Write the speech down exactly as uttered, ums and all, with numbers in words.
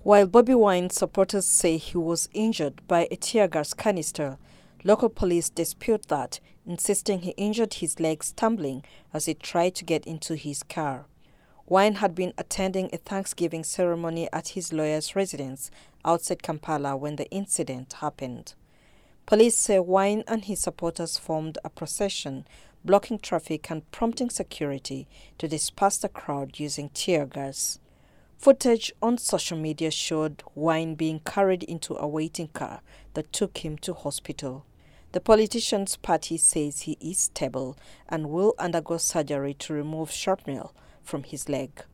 While Bobi Wine supporters say he was injured by a tear gas canister, local police dispute that, insisting he injured his legs tumbling as he tried to get into his car. Wine had been attending a Thanksgiving ceremony at his lawyer's residence outside Kampala when the incident happened. Police say Wine and his supporters formed a procession, blocking traffic and prompting security to disperse the crowd using tear gas. Footage on social media showed Wine being carried into a waiting car that took him to hospital. The politician's party says he is stable and will undergo surgery to remove shrapnel from his leg.